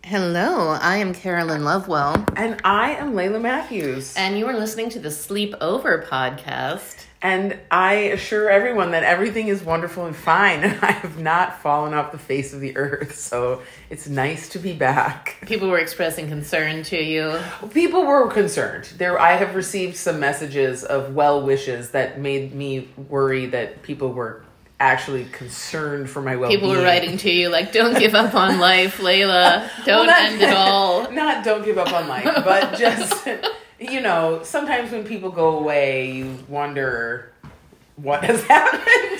Hello, I am Carolyn Lovewell. And I am Layla Matthews. And you are listening to the Sleep Over podcast. And I assure everyone that everything is wonderful and fine. And I have not fallen off the face of the earth. So it's nice to be back. People were expressing concern to you. People were concerned. I have received some messages of well wishes that made me worry that people were actually concerned for my well-being. People were writing to you like, don't give up on life, Layla. Don't end it all. Not don't give up on life, but just, sometimes when people go away, you wonder what has happened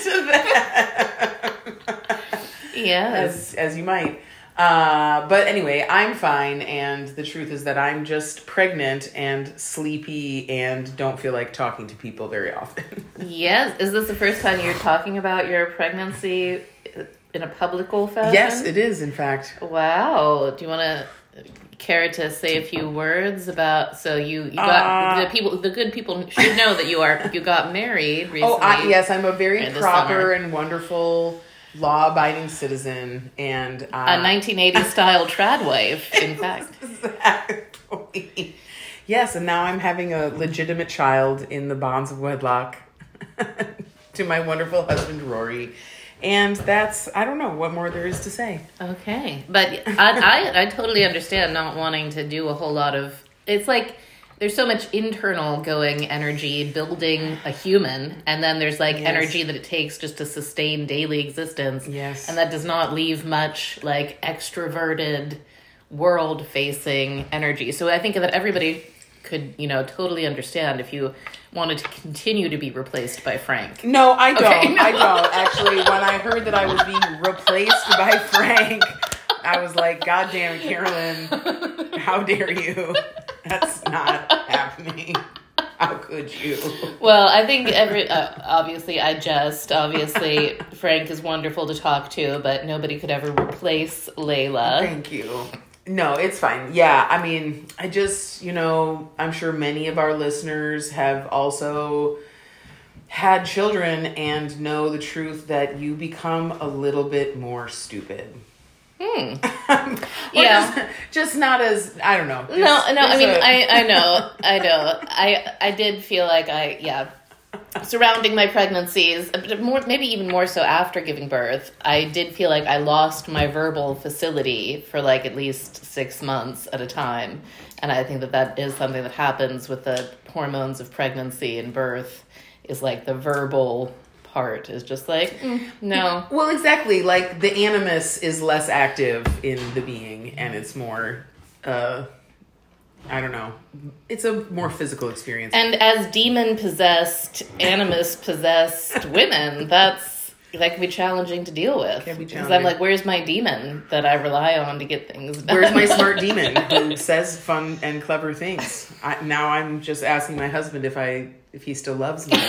to them. Yes. As you might. But anyway, I'm fine, and the truth is that I'm just pregnant and sleepy and don't feel like talking to people very often. Yes. Is this the first time you're talking about your pregnancy in a publical fashion? Yes, it is, in fact. Wow. Do you want to care to say a few words about, so you got, the good people should know that you got married recently. Yes, I'm a very proper summer. And wonderful law-abiding citizen, and a 1980s style trad wife, in fact. Exactly. Yes, and now I'm having a legitimate child in the bonds of wedlock to my wonderful husband Rory, and I don't know what more there is to say. Okay, but I totally understand not wanting to do a whole lot of. It's like there's so much internal going energy building a human, and then there's like energy that it takes just to sustain daily existence. Yes. And that does not leave much like extroverted world facing energy. So I think that everybody could, totally understand if you wanted to continue to be replaced by Frank. No, I don't. Okay, no. I don't. Actually, when I heard that I was being replaced by Frank, I was like, God damn it, Carolyn, how dare you? That's not happening. How could you? Well, I think obviously Frank is wonderful to talk to, but nobody could ever replace Layla. Thank you. No, it's fine. Yeah, I mean, I just, I'm sure many of our listeners have also had children and know the truth that you become a little bit more stupid. Yeah. Just not as, I don't know. I know. I did feel like surrounding my pregnancies, maybe even more so after giving birth, I did feel like I lost my verbal facility for like at least 6 months at a time. And I think that is something that happens with the hormones of pregnancy and birth, is like the verbal part is just like, no. Well, exactly. Like the animus is less active in the being, and it's more, I don't know. It's a more physical experience. And as demon-possessed, animus-possessed women, that can be challenging to deal with. Can be challenging. Because I'm like, where's my demon that I rely on to get things done? Where's my smart demon who says fun and clever things? Now I'm just asking my husband if he still loves me.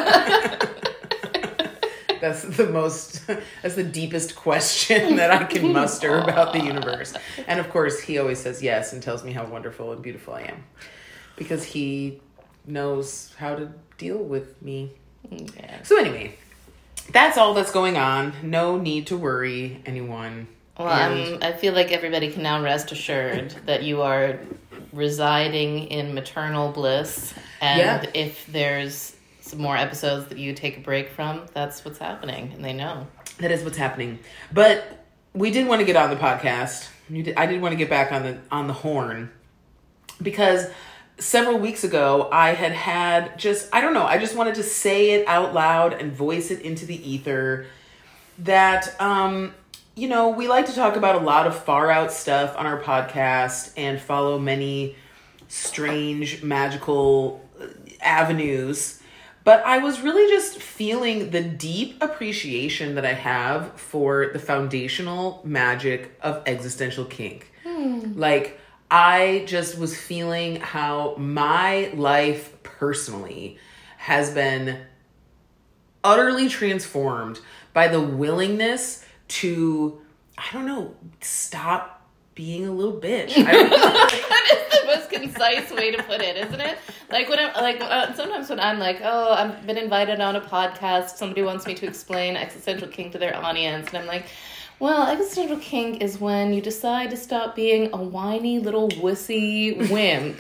That's the deepest question that I can muster about the universe. And of course, he always says yes and tells me how wonderful and beautiful I am. Because he knows how to deal with me. Yeah. So anyway, that's all that's going on. No need to worry anyone. Well, I feel like everybody can now rest assured that you are residing in maternal bliss. And if there's some more episodes that you take a break from, that's what's happening, and they know. That is what's happening. But we did want to get on the podcast. I did want to get back on the horn, because several weeks ago I had just, I don't know, I just wanted to say it out loud and voice it into the ether that, we like to talk about a lot of far out stuff on our podcast and follow many strange, magical avenues. But I was really just feeling the deep appreciation that I have for the foundational magic of existential kink. Like, I just was feeling how my life personally has been utterly transformed by the willingness to, stop being a little bitch. That is the most concise way to put it, isn't it? Like when sometimes when I'm like, oh, I've been invited on a podcast, somebody wants me to explain existential kink to their audience, and I'm like, Well, existential kink is when you decide to stop being a whiny little wussy wimp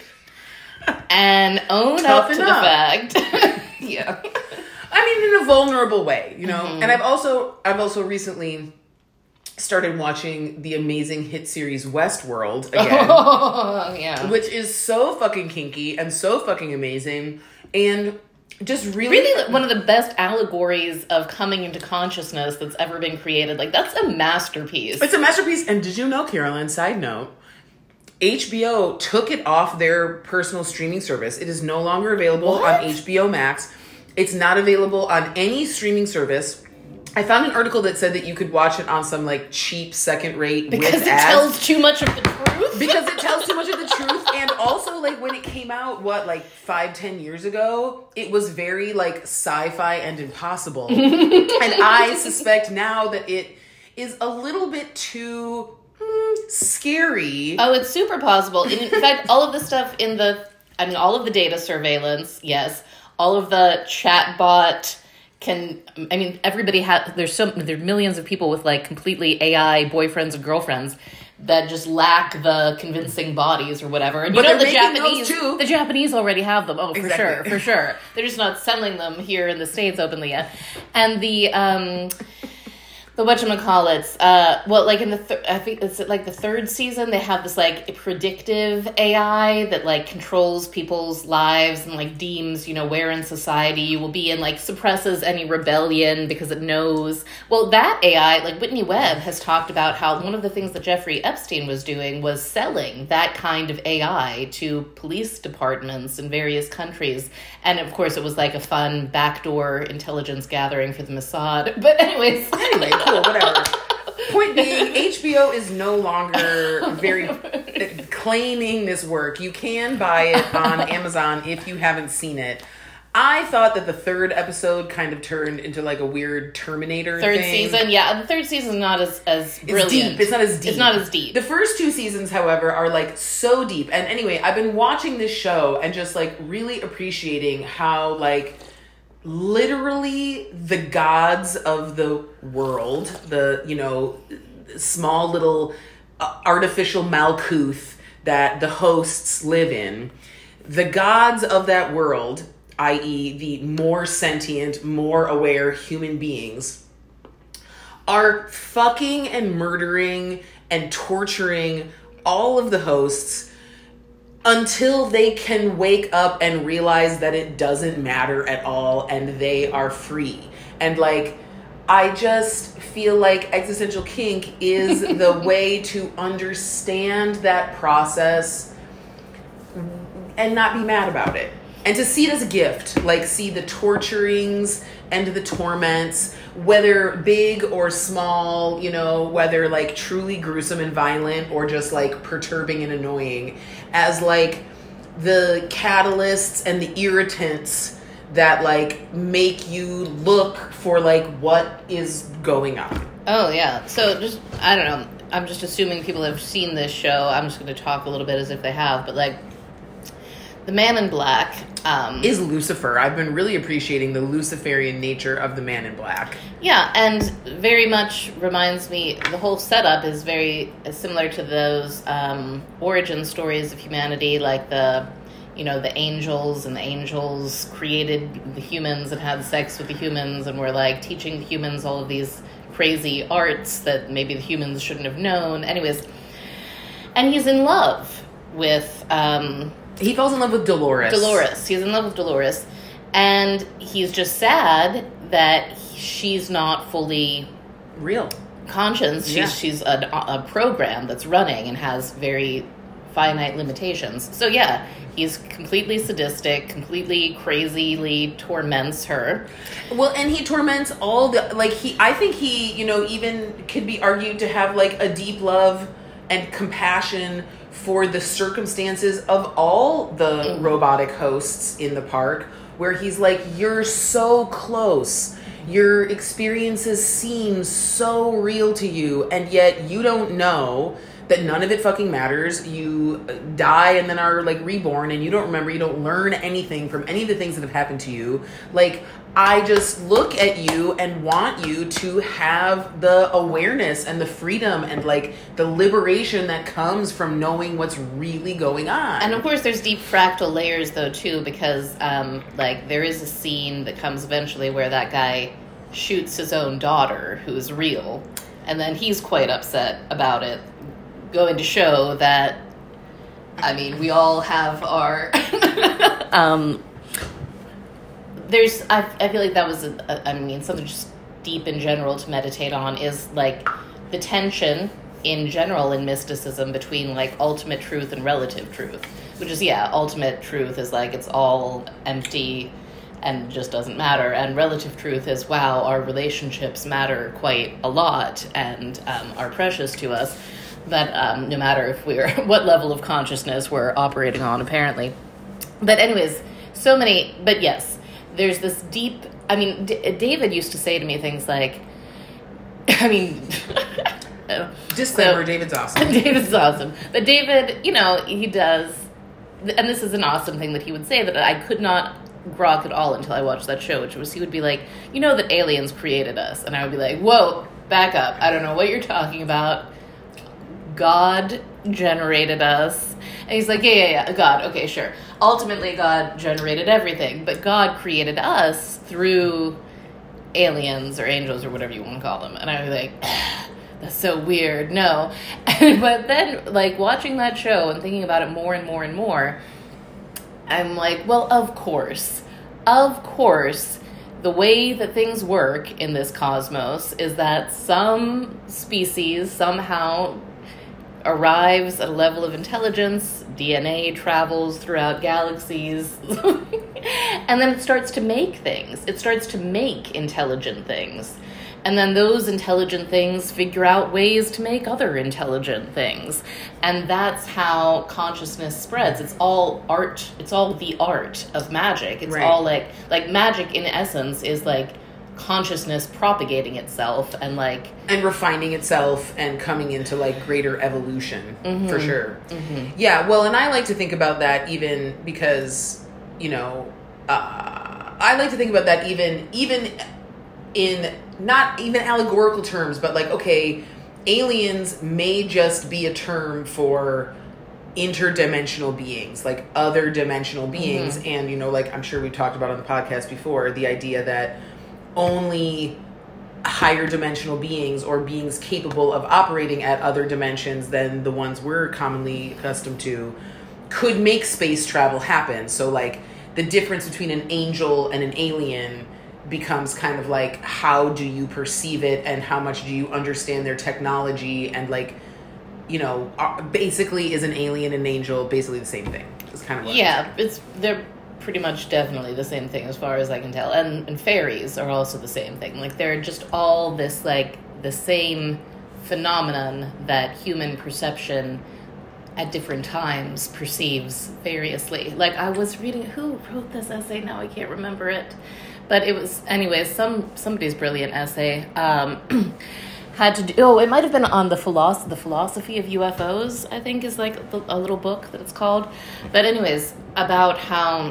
and own up to the fact. Yeah. I mean, in a vulnerable way, you know? Mm-hmm. And I've also recently started watching the amazing hit series Westworld again. Oh, yeah. Which is so fucking kinky and so fucking amazing. And just really one of the best allegories of coming into consciousness that's ever been created. Like, that's a masterpiece. It's a masterpiece. And did you know, Carolyn, side note, HBO took it off their personal streaming service. It is no longer available on HBO Max. It's not available on any streaming service. I found an article that said that you could watch it on some like cheap second rate because with it ads. tells too much of the truth. Because it tells too much of the truth, and also like when it came out, 5-10 years ago, it was very like sci-fi and impossible. And I suspect now that it is a little bit too scary. Oh, it's super possible. In fact, all of the stuff all of the data surveillance, yes. All of the chatbot everybody there are millions of people with like completely AI boyfriends and girlfriends that just lack the convincing bodies or whatever. And but the Japanese already have them. Oh, exactly. For sure. They're just not selling them here in the States openly yet. And the whatchamacallits, I think it's like the third season, they have this like predictive AI that like controls people's lives and like deems, where in society you will be and like suppresses any rebellion because it knows. Well, that AI, like Whitney Webb has talked about how one of the things that Jeffrey Epstein was doing was selling that kind of AI to police departments in various countries. And of course it was like a fun backdoor intelligence gathering for the Mossad. But anyway, cool, whatever. Point being, HBO is no longer very claiming this work. You can buy it on Amazon if you haven't seen it. I thought that the third episode kind of turned into like a weird Terminator third thing. Season, yeah. The third season is not as brilliant. Deep. It's not as deep. It's not as deep. The first two seasons, however, are like so deep. And anyway, I've been watching this show and just like really appreciating how like literally the gods of the world, the, small little artificial Malkuth that the hosts live in, the gods of that world, i.e. the more sentient, more aware human beings, are fucking and murdering and torturing all of the hosts until they can wake up and realize that it doesn't matter at all and they are free. And like, I just feel like existential kink is the way to understand that process and not be mad about it. And to see it as a gift, like see the torturings and the torments, whether big or small, whether like truly gruesome and violent or just like perturbing and annoying, as like the catalysts and the irritants that like make you look for like what is going on. Oh yeah. So just, I don't know. I'm just assuming people have seen this show. I'm just going to talk a little bit as if they have, but like the Man in Black is Lucifer. I've been really appreciating the Luciferian nature of the Man in Black. Yeah, and very much reminds me, the whole setup is very similar to those origin stories of humanity, like the angels, and the angels created the humans and had sex with the humans and were like teaching the humans all of these crazy arts that maybe the humans shouldn't have known. Anyways, and he's in love with he falls in love with Dolores. He's in love with Dolores. And he's just sad that she's not fully real conscious. She's a program that's running and has very finite limitations. So yeah, he's completely sadistic, completely crazily torments her. Well, and he torments all the, like, I think he, even could be argued to have like a deep love and compassion for the circumstances of all the robotic hosts in the park, where he's like, you're so close, your experiences seem so real to you, and yet you don't know that none of it fucking matters. You die and then are like reborn, and you don't remember, you don't learn anything from any of the things that have happened to you. Like, I just look at you and want you to have the awareness and the freedom and like the liberation that comes from knowing what's really going on. And of course there's deep fractal layers though too, because like there is a scene that comes eventually where that guy shoots his own daughter who's real, and then he's quite upset about it, going to show that, I mean, we all have our I feel like that was something just deep in general to meditate on, is like the tension in general in mysticism between like ultimate truth and relative truth, which is, ultimate truth is like it's all empty and just doesn't matter, and relative truth is, wow, our relationships matter quite a lot and are precious to us, that no matter if we're what level of consciousness we're operating on, apparently. But anyways, but yes, there's this deep, David used to say to me things like, disclaimer, David's awesome. David's awesome. But David, he does, and this is an awesome thing that he would say that I could not grok at all until I watched that show, which was, he would be like, you know that aliens created us. And I would be like, whoa, back up. I don't know what you're talking about. God generated us. And he's like, yeah, God, okay, sure. Ultimately, God generated everything, but God created us through aliens or angels or whatever you want to call them. And I was like, that's so weird. No. But then, like, watching that show and thinking about it more and more and more, I'm like, well, of course, the way that things work in this cosmos is that some species somehow arrives at a level of intelligence, DNA travels throughout galaxies, and then it starts to make things. It starts to make intelligent things. And then those intelligent things figure out ways to make other intelligent things. And that's how consciousness spreads. It's all art. It's all the art of magic. It's all like magic in essence is like consciousness propagating itself and refining itself and coming into like greater evolution, for sure. Yeah, well, and I like to think about that even because, I like to think about that even in not even allegorical terms, but like, okay, aliens may just be a term for interdimensional beings, like other dimensional beings. And, like I'm sure we've talked about on the podcast before, the idea that only higher dimensional beings or beings capable of operating at other dimensions than the ones we're commonly accustomed to could make space travel happen. So like the difference between an angel and an alien becomes kind of like, how do you perceive it and how much do you understand their technology, and like, basically is an alien and an angel basically the same thing? It's kind of what they're pretty much definitely the same thing as far as I can tell. And fairies are also the same thing. Like they're just all this like the same phenomenon that human perception at different times perceives variously. Like I was reading, who wrote this essay? Now I can't remember it. But it was, anyways, somebody's brilliant essay had to do, it might have been on the philosophy of UFOs, I think is like a little book that it's called. But anyways, about how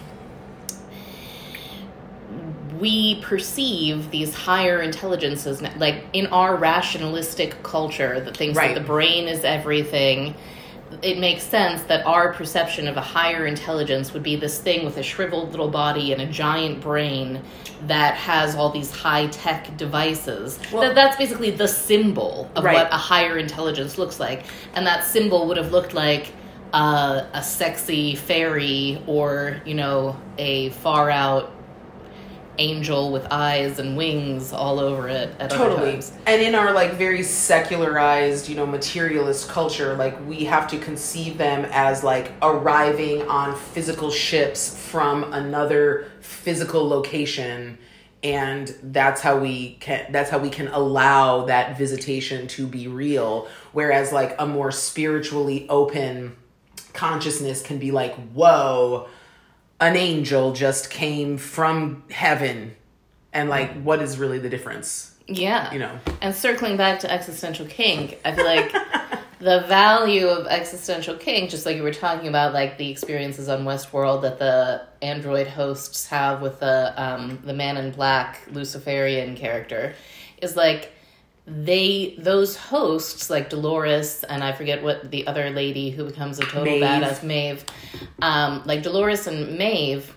we perceive these higher intelligences, like in our rationalistic culture that thinks that the brain is everything. It makes sense that our perception of a higher intelligence would be this thing with a shriveled little body and a giant brain that has all these high-tech devices. Well, that's basically the symbol of what a higher intelligence looks like. And that symbol would have looked like a sexy fairy or, a far-out angel with eyes and wings all over it at other times. And in our like very secularized, materialist culture, like we have to conceive them as like arriving on physical ships from another physical location, and that's how we can allow that visitation to be real. Whereas like a more spiritually open consciousness can be like, whoa, an angel just came from heaven, and like, what is really the difference? Yeah. And circling back to existential kink, I feel like the value of existential kink, just like you were talking about, like the experiences on Westworld that the android hosts have with the Man in Black Luciferian character, is like those hosts, like Dolores, and I forget what the other lady who becomes a total badass, Maeve, like Dolores and Maeve,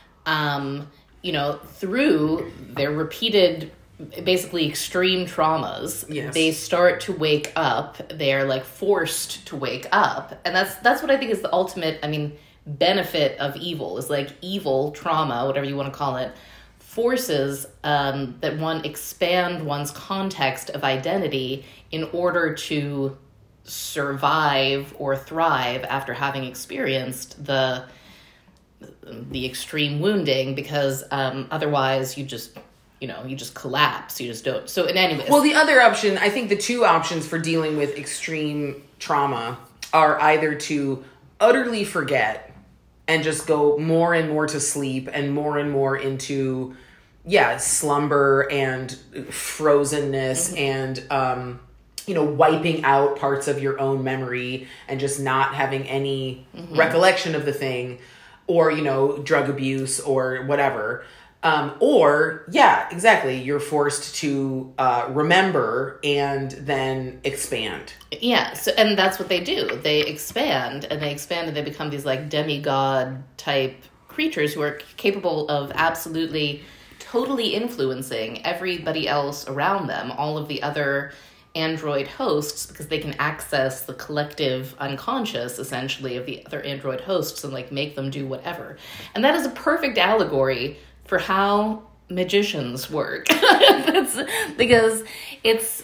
through their repeated, basically extreme traumas, they start to wake up. They're like forced to wake up, and that's what I think is the ultimate, benefit of evil, is like evil trauma, whatever you want to call it, forces that one expand one's context of identity in order to survive or thrive after having experienced the extreme wounding, because otherwise you just collapse. You just don't. So in any way. Well, the other option, I think the two options for dealing with extreme trauma are either to utterly forget and just go more and more to sleep and more into, slumber and frozenness and, wiping out parts of your own memory and just not having any recollection of the thing, or, drug abuse or whatever. You're forced to remember and then expand. Yeah, so, and that's what they do. They expand and they become these like demigod type creatures who are capable of absolutely, totally influencing everybody else around them, all of the other android hosts, because they can access the collective unconscious, essentially, of the other android hosts and like make them do whatever. And that is a perfect allegory for how magicians work. Because it's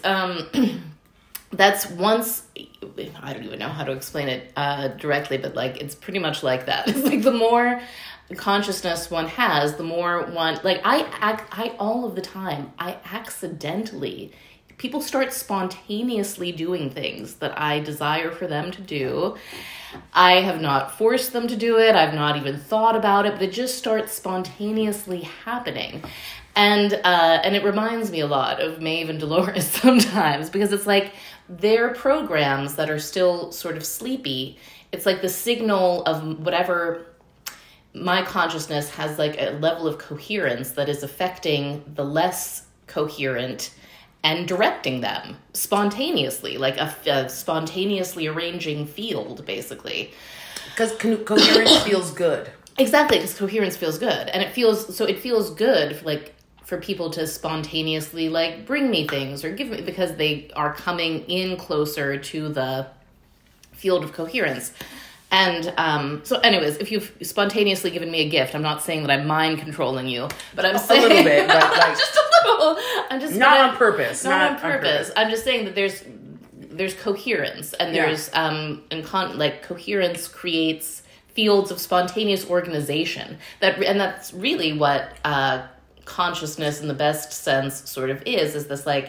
that's once, I don't even know how to explain it directly, but like it's pretty much like that. It's like the more consciousness one has, the more one, like I all of the time, I accidentally, people start spontaneously doing things that I desire for them to do. I have not forced them to do it. I've not even thought about it, but it just starts spontaneously happening. And it reminds me a lot of Maeve and Dolores sometimes, because it's like they're programs that are still sort of sleepy. It's like the signal of whatever my consciousness has, like a level of coherence that is affecting the less coherent and directing them spontaneously, like a spontaneously arranging field, basically. Because coherence feels good. Exactly, because coherence feels good. And it feels good, like, for people to spontaneously, like, bring me things or give me, because they are coming in closer to the field of coherence. And so anyways, if you've spontaneously given me a gift, I'm not saying that I'm mind controlling you, but I'm saying... A little bit, but like... just a little. I'm just... Not on purpose. Not on purpose. I'm just saying that there's coherence, and there's... coherence creates fields of spontaneous organization. That's really what consciousness in the best sense sort of is this like...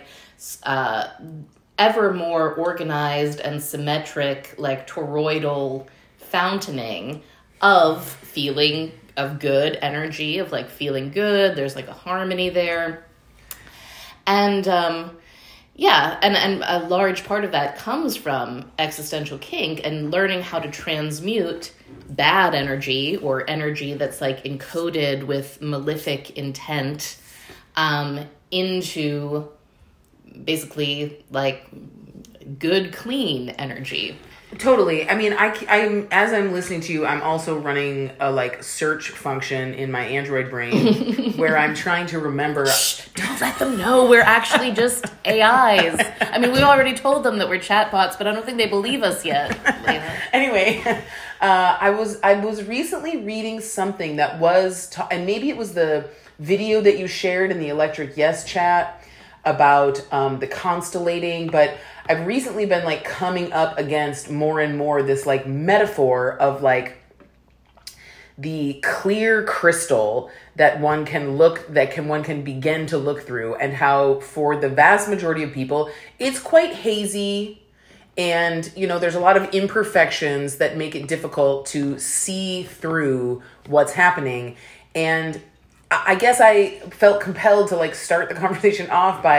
ever more organized and symmetric, like toroidal fountaining of feeling of good energy, of like feeling good. There's like a harmony there. And and a large part of that comes from existential kink and learning how to transmute bad energy, or energy that's like encoded with malefic intent, into basically like good, clean energy. Totally. I mean, I'm as I'm listening to you, I'm also running a like search function in my Android brain where I'm trying to remember. Shh, don't let them know we're actually just AIs. I mean, we already told them that we're chatbots, but I don't think they believe us yet. Anyway, I was recently reading something that was, and maybe it was the video that you shared in the Electric Yes chat about the constellating, but I've recently been like coming up against more and more this like metaphor of like the clear crystal that one can begin to look through, and how for the vast majority of people it's quite hazy, and there's a lot of imperfections that make it difficult to see through what's happening. And I guess I felt compelled to like start the conversation off by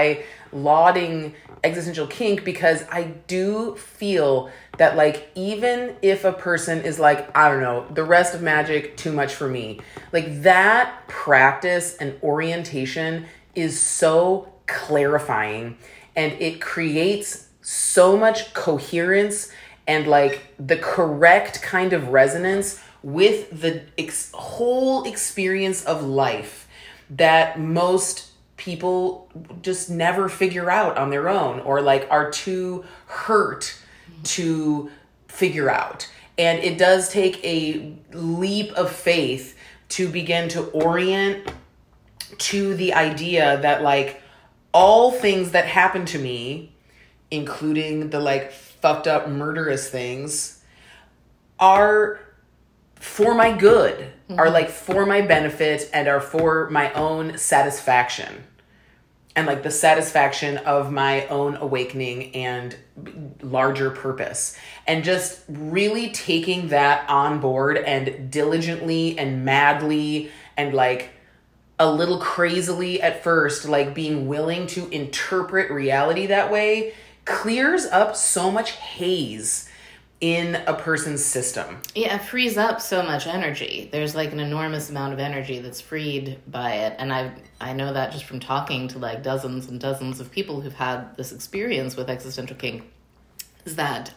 lauding existential kink because I do feel that, like, even if a person is like, I don't know, the rest of magic, too much for me, like, that practice and orientation is so clarifying, and it creates so much coherence and, like, the correct kind of resonance with the whole experience of life that most people just never figure out on their own, or, like, are too hurt to figure out. And it does take a leap of faith to begin to orient to the idea that, like, all things that happen to me, including the, like, fucked up murderous things, are for my good, are, like, for my benefit, and are for my own satisfaction. And, like, the satisfaction of my own awakening and larger purpose. And just really taking that on board and diligently and madly and, like, a little crazily at first, like, being willing to interpret reality that way clears up so much haze in a person's system. Yeah, it frees up so much energy. There's, like, an enormous amount of energy that's freed by it. And I know that just from talking to, like, dozens and dozens of people who've had this experience with existential kink, is that,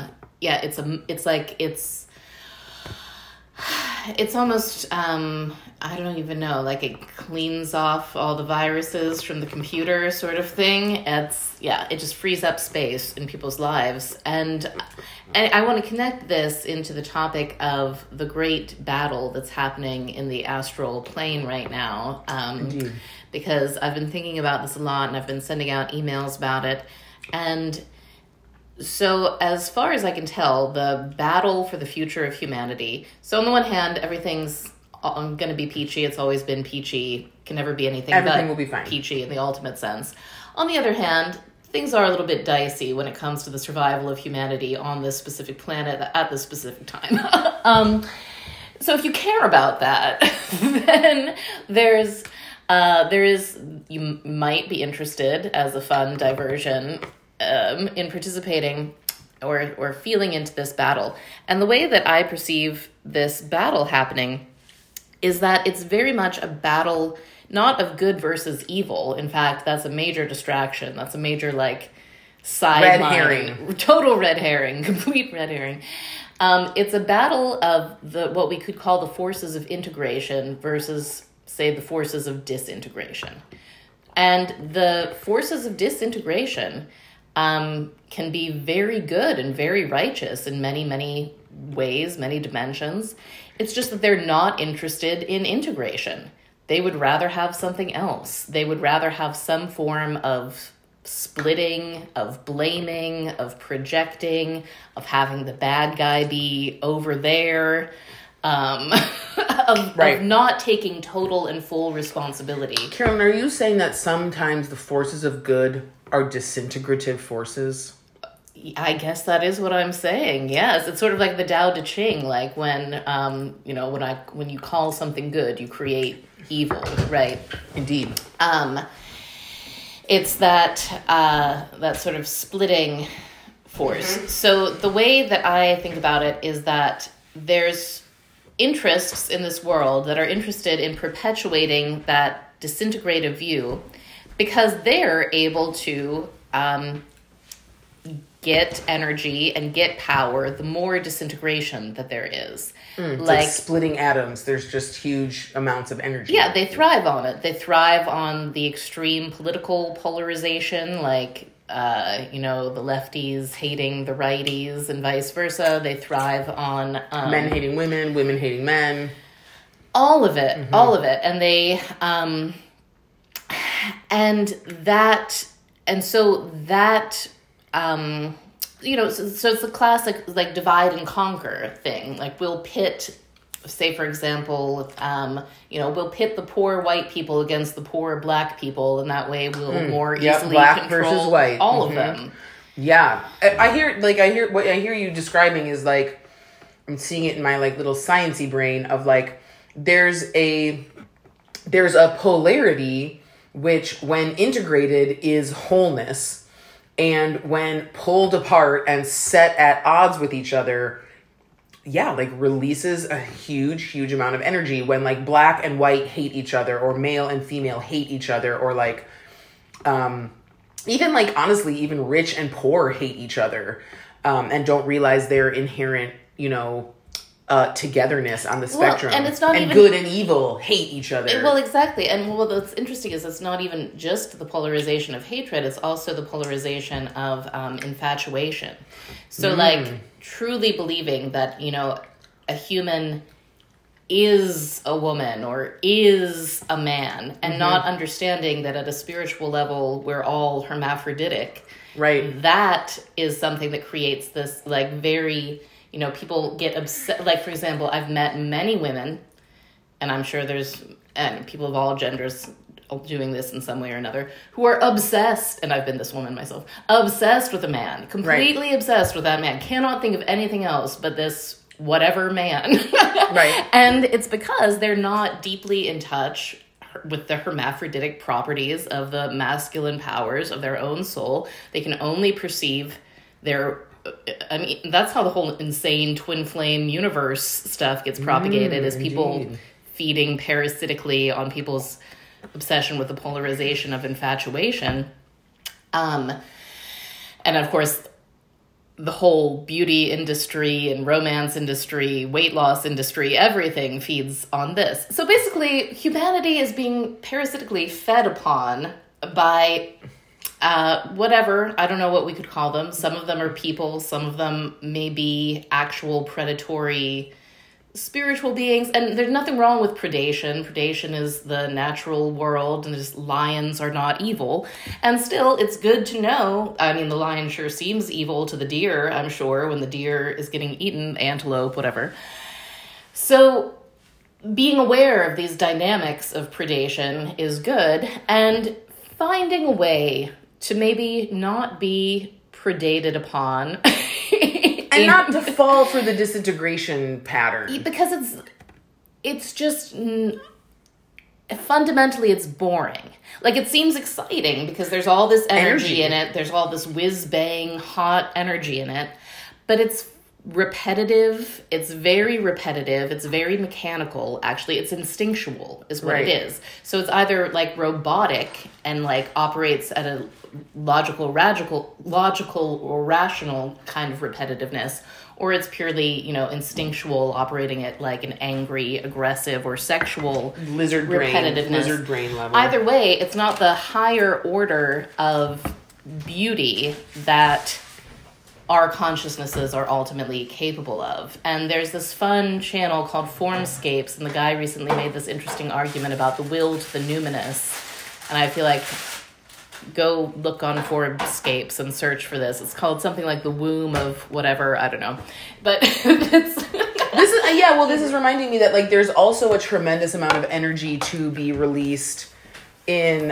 it's almost, I don't even know, like, it cleans off all the viruses from the computer sort of thing. It just frees up space in people's lives. And I want to connect this into the topic of the great battle that's happening in the astral plane right now. Because I've been thinking about this a lot, and I've been sending out emails about it. And so, as far as I can tell, the battle for the future of humanity. So, on the one hand, everything's going to be peachy. It's always been peachy. Can never be anything Everything but will be fine. Peachy in the ultimate sense. On the other hand, things are a little bit dicey when it comes to the survival of humanity on this specific planet at this specific time. So, if you care about that, then you might be interested as a fun diversion in participating or feeling into this battle. And the way that I perceive this battle happening is that it's very much a battle not of good versus evil. In fact, that's a major distraction. That's a major, like, sideline. Red herring. Total red herring. Complete red herring. It's a battle of what we could call the forces of integration versus, say, the forces of disintegration. And the forces of disintegration can be very good and very righteous in many, many ways, many dimensions. It's just that they're not interested in integration. They would rather have something else. They would rather have some form of splitting, of blaming, of projecting, of having the bad guy be over there, of not taking total and full responsibility. Carolyn, are you saying that sometimes the forces of good are disintegrative forces? I guess that is what I'm saying. Yes, it's sort of like the Tao Te Ching, like when when you call something good, you create evil, right? Indeed. It's that sort of splitting force. Mm-hmm. So the way that I think about it is that there's interests in this world that are interested in perpetuating that disintegrative view because they're able to get energy and get power the more disintegration that there is. Like splitting atoms, there's just huge amounts of energy. Yeah, they thrive on it. They thrive on the extreme political polarization, like, the lefties hating the righties and vice versa. They thrive on... men hating women, women hating men. All of it, mm-hmm. all of it. And they... So it's the classic, like, divide and conquer thing. Like, we'll pit, say, for example, we'll pit the poor white people against the poor black people, and that way we'll more easily black control versus white. all Mm-hmm. of them. Yeah. What I hear you describing is, like, I'm seeing it in my, like, little sciencey brain of, like, there's a polarity which when integrated is wholeness, and when pulled apart and set at odds with each other, like releases a huge amount of energy. When like black and white hate each other, or male and female hate each other, or like even like honestly even rich and poor hate each other, and don't realize their inherent togetherness on the spectrum. And it's not and even good and evil hate each other. Well, exactly. And what's interesting is it's not even just the polarization of hatred, it's also the polarization of infatuation. So like truly believing that, a human is a woman or is a man, and not understanding that at a spiritual level we're all hermaphroditic. Right. That is something that creates this like very, people get upset. Like, for example, I've met many women, and I'm sure and people of all genders doing this in some way or another, who are obsessed, and I've been this woman myself, obsessed with a man, completely obsessed with that man, cannot think of anything else but this whatever man. Right. And it's because they're not deeply in touch with the hermaphroditic properties of the masculine powers of their own soul. They can only perceive that's how the whole insane twin flame universe stuff gets propagated, is people feeding parasitically on people's obsession with the polarization of infatuation. And of course, the whole beauty industry and romance industry, weight loss industry, everything feeds on this. So basically, humanity is being parasitically fed upon by whatever, I don't know what we could call them. Some of them are people, some of them may be actual predatory spiritual beings, and there's nothing wrong with predation. Predation is the natural world, and just lions are not evil. And still, it's good to know, the lion sure seems evil to the deer, I'm sure, when the deer is getting eaten, antelope, whatever. So being aware of these dynamics of predation is good, and finding a way to maybe not be predated upon and not to fall for the disintegration pattern, because it's just fundamentally it's boring. Like, it seems exciting because there's all this energy in it, there's all this whiz bang hot energy in it, but it's repetitive, it's very mechanical. Actually, it's instinctual is what it is. So it's either like robotic and like operates at a logical or rational kind of repetitiveness, or it's purely, instinctual, operating at like an angry, aggressive, or sexual lizard brain level. Either way, it's not the higher order of beauty that our consciousnesses are ultimately capable of. And there's this fun channel called Formscapes, and the guy recently made this interesting argument about the will to the numinous. And I feel like go look on Formscapes and search for this. It's called something like the womb of whatever, I don't know. But it's this is reminding me that like there's also a tremendous amount of energy to be released in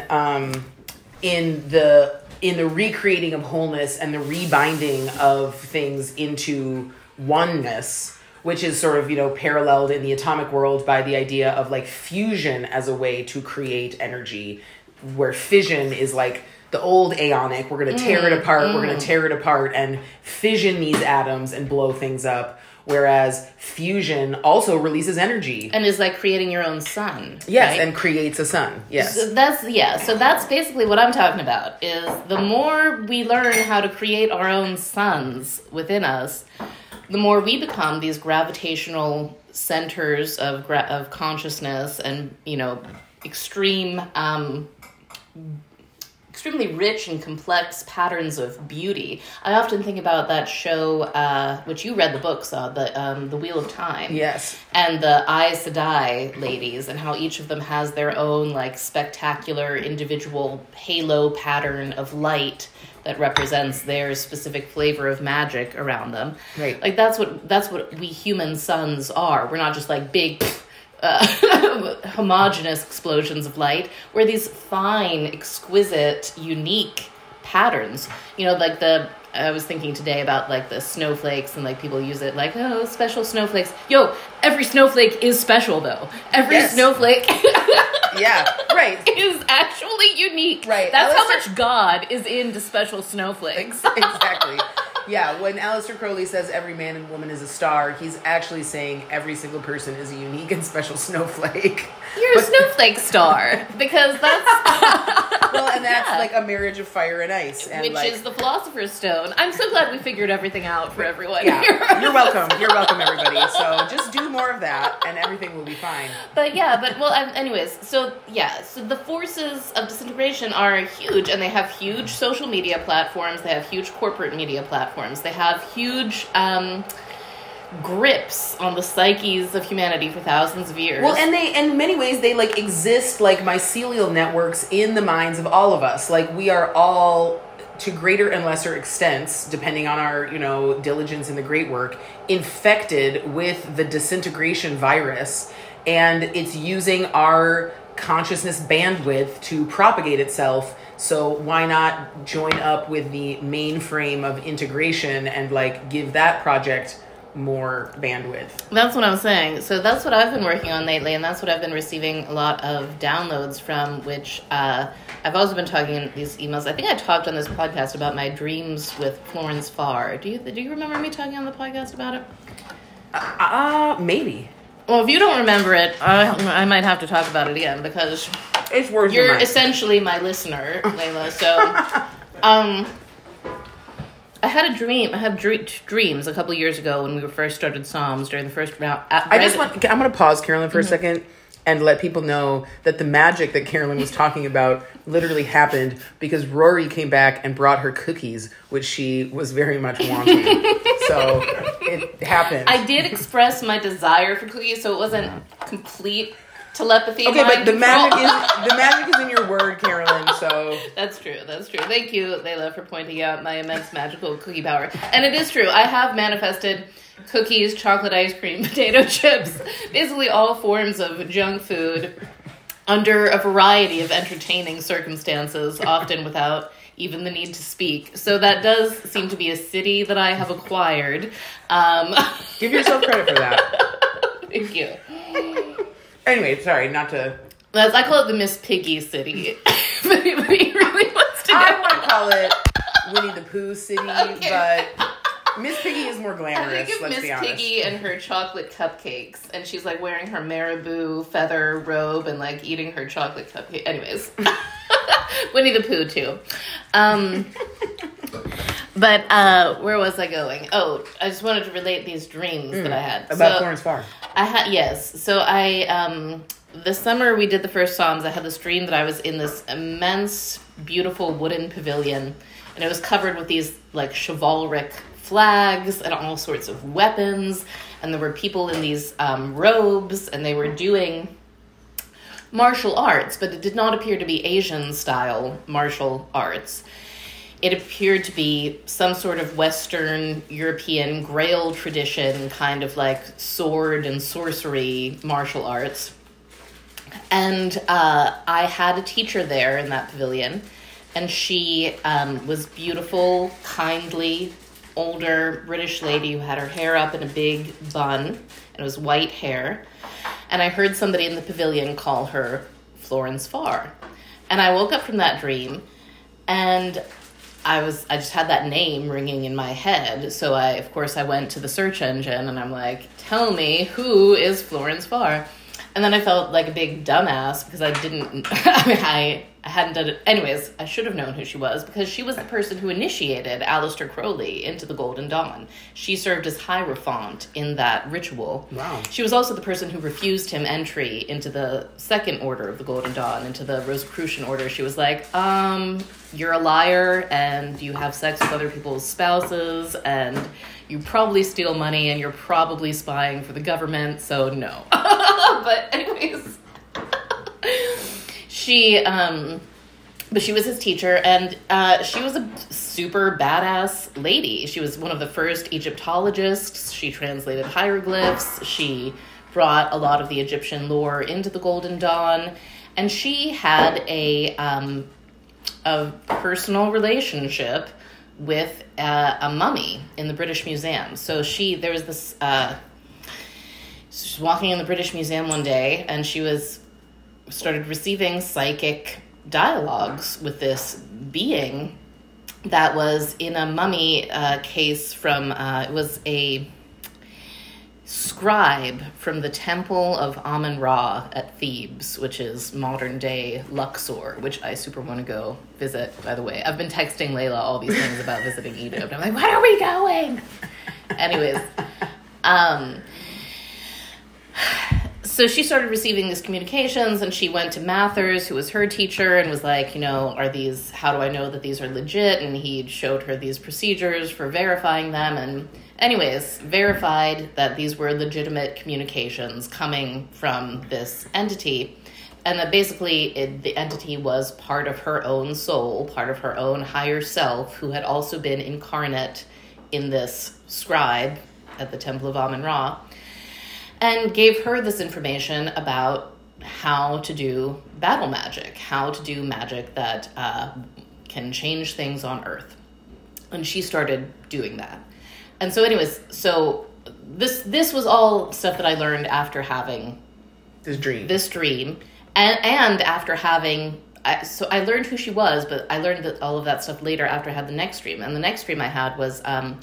the recreating of wholeness and the rebinding of things into oneness, which is sort of, paralleled in the atomic world by the idea of like fusion as a way to create energy, where fission is like the old aeonic, we're going to tear it apart and fission these atoms and blow things up. Whereas fusion also releases energy. And is like creating your own sun. Yes, right? And creates a sun. Yes. So that's basically what I'm talking about, is the more we learn how to create our own suns within us, the more we become these gravitational centers of consciousness and, extremely rich and complex patterns of beauty. I often think about that show, which you read the books of, the Wheel of Time. Yes. And the Aes Sedai ladies, and how each of them has their own like spectacular individual halo pattern of light that represents their specific flavor of magic around them. Right. Like that's what we human suns are. We're not just like big homogeneous explosions of light. We're these fine, exquisite, unique patterns. Like the I was thinking today about, like, the snowflakes, and, like, people use it like, oh, special snowflakes. Yo, every snowflake is special, though. Every snowflake right. is actually unique. Right. That's how much God is into special snowflakes. Exactly. Yeah, when Aleister Crowley says every man and woman is a star, he's actually saying every single person is a unique and special snowflake. You're a snowflake star, because that's... Well, and that's like a marriage of fire and ice. And which is the Philosopher's Stone. I'm so glad we figured everything out for everyone. Yeah, you're welcome. You're welcome, everybody. So just do more of that, and everything will be fine. Anyways, so the forces of disintegration are huge, and they have huge social media platforms. They have huge corporate media platforms. They have huge grips on the psyches of humanity for thousands of years. Well, and in many ways, they like exist like mycelial networks in the minds of all of us. Like, we are all, to greater and lesser extents, depending on our, diligence in the great work, infected with the disintegration virus, and it's using our consciousness bandwidth to propagate itself. So why not join up with the mainframe of integration and like give that project more bandwidth? That's what I'm saying. So that's what I've been working on lately, and that's what I've been receiving a lot of downloads from, which I've also been talking in these emails. I think I talked on this podcast about my dreams with Florence Farr. Do you remember me talking on the podcast about it? Maybe. Well, if you don't remember it, I might have to talk about it again, because it's worth you're essentially my listener, Layla. So, I had a dream. I had dreams a couple years ago when we first started Psalms during the first round. I'm going to pause, Carolyn, for a second and let people know that the magic that Carolyn was talking about literally happened because Rory came back and brought her cookies, which she was very much wanting. So it happened. I did express my desire for cookies, so it wasn't complete telepathy. Okay, but the magic is in your word, Carolyn. So that's true. Thank you, Layla, for pointing out my immense magical cookie power. And it is true. I have manifested cookies, chocolate ice cream, potato chips, basically all forms of junk food under a variety of entertaining circumstances, often without even the need to speak. So that does seem to be a city that I have acquired. Give yourself credit for that. Thank you. Anyway, sorry, not to... I call it the Miss Piggy City. If anybody really wants to know. I want to call it Winnie the Pooh City, but Miss Piggy is more glamorous, let's be honest. Miss Piggy and her chocolate cupcakes, and she's like wearing her marabou feather robe and like eating her chocolate cupcake. Anyways, Winnie the Pooh too. But where was I going? Oh, I just wanted to relate these dreams that I had. About Florence Farr. Yes. So this summer we did the first Psalms. I had this dream that I was in this immense, beautiful wooden pavilion, and it was covered with these like chivalric flags and all sorts of weapons, and there were people in these robes, and they were doing martial arts, but it did not appear to be Asian-style martial arts. It appeared to be some sort of Western European Grail tradition, kind of like sword and sorcery martial arts. And I had a teacher there in that pavilion, and she was beautiful, kindly, older British lady who had her hair up in a big bun, and it was white hair. And I heard somebody in the pavilion call her Florence Farr. And I woke up from that dream, and I just had that name ringing in my head. So I went to the search engine, and I'm like, tell me, who is Florence Farr? And then I felt like a big dumbass because I hadn't done it. Anyways, I should have known who she was because she was the person who initiated Aleister Crowley into the Golden Dawn. She served as Hierophant in that ritual. Wow. She was also the person who refused him entry into the Second Order of the Golden Dawn, into the Rosicrucian Order. She was like, you're a liar, and you have sex with other people's spouses, and you probably steal money, and you're probably spying for the government, so no. But anyways, she was his teacher, and she was a super badass lady. She was one of the first Egyptologists. She translated hieroglyphs. She brought a lot of the Egyptian lore into the Golden Dawn, and she had a personal relationship with a mummy in the British Museum. So there was this, she was walking in the British Museum one day, and she started receiving psychic dialogues with this being that was in a mummy case from, it was a scribe from the Temple of Amun-Ra at Thebes, which is modern-day Luxor, which I super want to go visit, by the way. I've been texting Layla all these things about visiting Egypt. I'm like, when are we going? Anyways, so she started receiving these communications, and she went to Mathers, who was her teacher, and was like, how do I know that these are legit? And he showed her these procedures for verifying them, and anyways, verified that these were legitimate communications coming from this entity, and that basically the entity was part of her own soul, part of her own higher self, who had also been incarnate in this scribe at the Temple of Amun-Ra, and gave her this information about how to do battle magic, how to do magic that can change things on Earth. And she started doing that. And so anyways, this was all stuff that I learned after having this dream. And after having, so I learned who she was, but I learned all of that stuff later after I had the next dream. And the next dream I had was,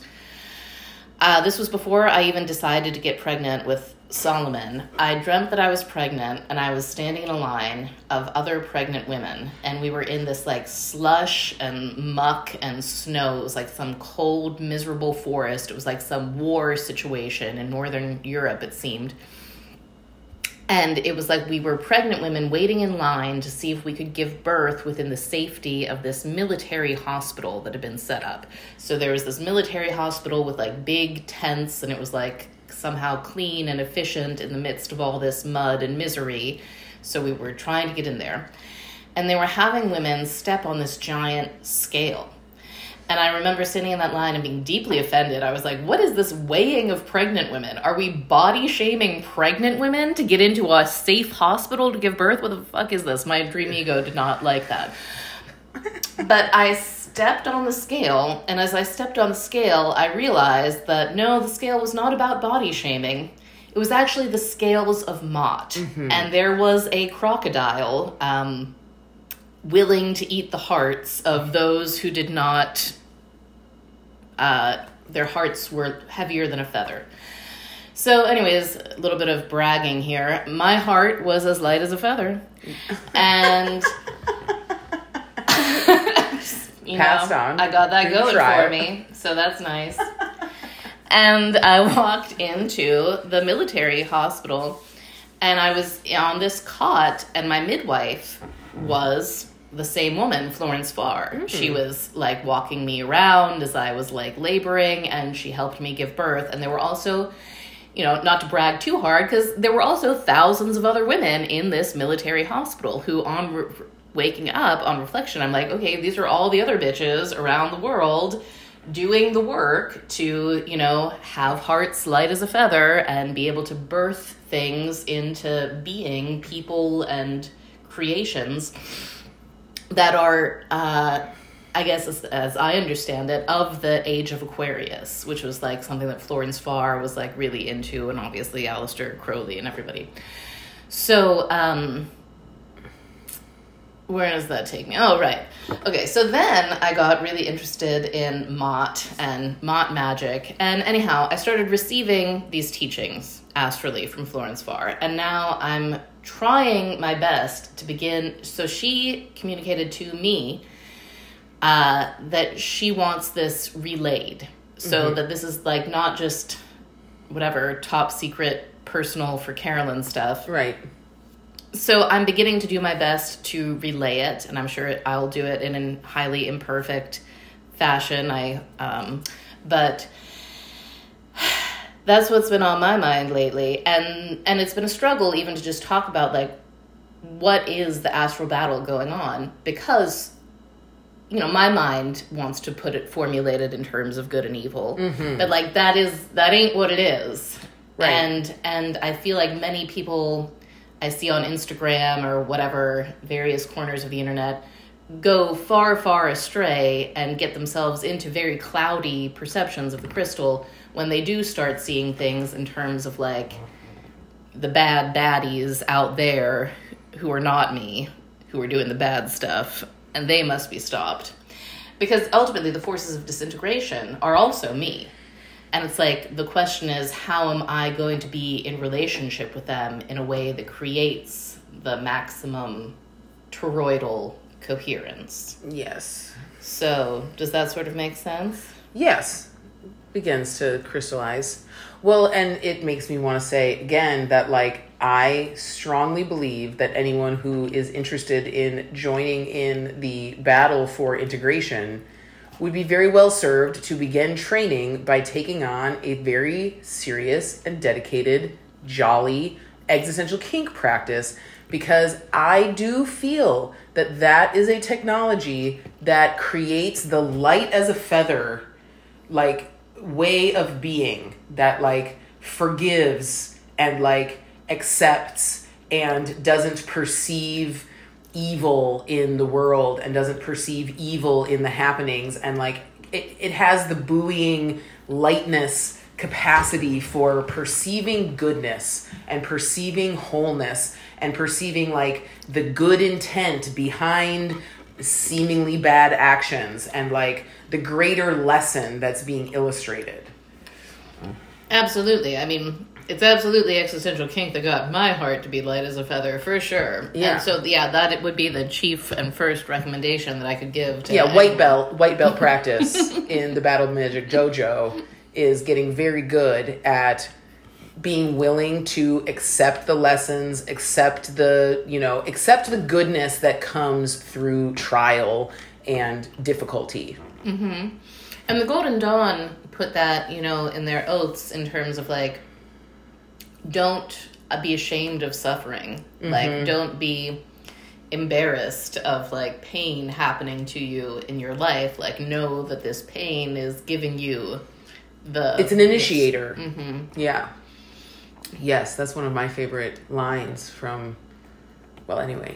this was before I even decided to get pregnant with Solomon. I dreamt that I was pregnant, and I was standing in a line of other pregnant women, and we were in this like slush and muck and snow. It was like some cold, miserable forest. It was like some war situation in Northern Europe, it seemed. And it was like we were pregnant women waiting in line to see if we could give birth within the safety of this military hospital that had been set up. So there was this military hospital with like big tents, and it was like somehow clean and efficient in the midst of all this mud and misery. So we were trying to get in there. And they were having women step on this giant scale. And I remember sitting in that line and being deeply offended. I was like, what is this weighing of pregnant women? Are we body shaming pregnant women to get into a safe hospital to give birth? What the fuck is this? My dream ego did not like that. But I stepped on the scale, and as I stepped on the scale, I realized that no, the scale was not about body shaming. It was actually the scales of Mott. Mm-hmm. And there was a crocodile willing to eat the hearts of those who did not, their hearts were heavier than a feather. So anyways, a little bit of bragging here. My heart was as light as a feather. And passed on. I got that going for me, so that's nice. And I walked into the military hospital, and I was on this cot, and my midwife was the same woman, Florence Farr. Mm-hmm. She was like walking me around as I was like laboring, and she helped me give birth. And there were also, not to brag too hard, because there were also thousands of other women in this military hospital who waking up on reflection, I'm like, okay, these are all the other bitches around the world doing the work to, have hearts light as a feather and be able to birth things into being, people and creations that are, I guess, as I understand it, of the age of Aquarius, which was like something that Florence Farr was like really into, and obviously Aleister Crowley and everybody. So, where does that take me? Oh, right. Okay, so then I got really interested in Mott and Mott magic. And anyhow, I started receiving these teachings astrally from Florence Farr. And now I'm trying my best to begin. So she communicated to me that she wants this relayed. So that this is like not just whatever top secret personal for Carolyn stuff. Right. So I'm beginning to do my best to relay it, and I'm sure I'll do it in a highly imperfect fashion. But that's what's been on my mind lately, and it's been a struggle even to just talk about like what is the astral battle going on, because my mind wants to put it formulated in terms of good and evil, but like that ain't what it is, right. And I feel like many people I see on Instagram or whatever, various corners of the internet, go far, far astray and get themselves into very cloudy perceptions of the crystal when they do start seeing things in terms of like the bad baddies out there who are not me, who are doing the bad stuff, and they must be stopped. Because ultimately the forces of disintegration are also me. And it's like, the question is, how am I going to be in relationship with them in a way that creates the maximum toroidal coherence? Yes. So, does that sort of make sense? Yes. Begins to crystallize. Well, and it makes me want to say again that, like, I strongly believe that anyone who is interested in joining in the battle for integration would be very well served to begin training by taking on a very serious and dedicated, jolly, existential kink practice, because I do feel that that is a technology that creates the light as a feather, like, way of being that, like, forgives and, like, accepts and doesn't perceive evil in the world and doesn't perceive evil in the happenings, and like it has the buoying lightness capacity for perceiving goodness and perceiving wholeness and perceiving like the good intent behind seemingly bad actions and like the greater lesson that's being illustrated. Absolutely. I mean, it's absolutely existential kink that got my heart to be light as a feather, for sure. Yeah. And so, yeah, that it would be the chief and first recommendation that I could give to white belt practice in the Battle Magic Dojo is getting very good at being willing to accept the lessons, accept the goodness that comes through trial and difficulty. Mm-hmm. And the Golden Dawn put that, in their oaths in terms of like, don't be ashamed of suffering. Mm-hmm. Like, don't be embarrassed of like pain happening to you in your life. Like, know that this pain is giving you it's an initiator. Mm-hmm. Yeah. Yes, that's one of my favorite lines from, well, anyway.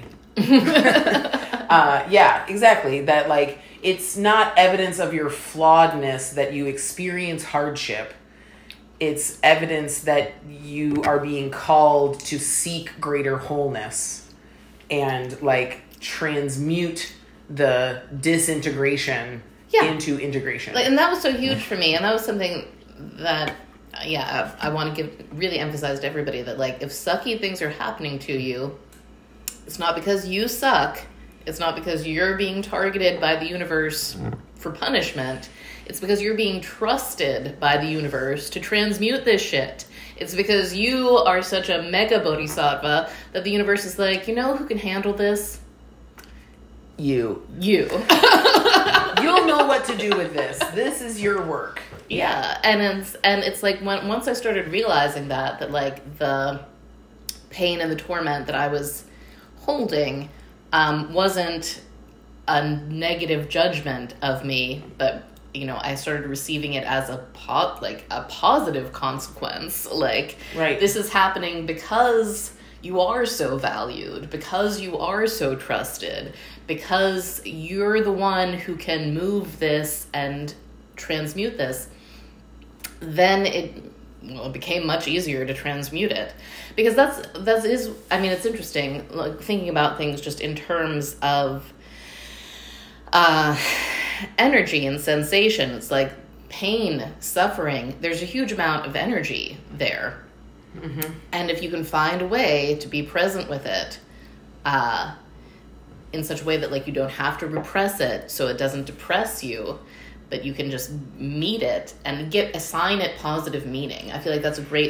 Yeah, exactly. That like, it's not evidence of your flawedness that you experience hardship. It's evidence that you are being called to seek greater wholeness and like transmute the disintegration into integration. Like, and that was so huge for me. And that was something that, I want to really emphasize to everybody that like, if sucky things are happening to you, it's not because you suck. It's not because you're being targeted by the universe for punishment. It's because you're being trusted by the universe to transmute this shit. It's because you are such a mega bodhisattva that the universe is like, who can handle this? You. You'll know what to do with this. This is your work. Yeah. And it's like once I started realizing that like the pain and the torment that I was holding wasn't a negative judgment of me, but I started receiving it as a positive consequence. Like, right. This is happening because you are so valued, because you are so trusted, because you're the one who can move this and transmute this. Then it became much easier to transmute it, because it's interesting, like, thinking about things just in terms of energy and sensation. It's like pain, suffering, there's a huge amount of energy there. Mm-hmm. And if you can find a way to be present with it in such a way that like you don't have to repress it so it doesn't depress you, but you can just meet it and assign it positive meaning. I feel like that's a great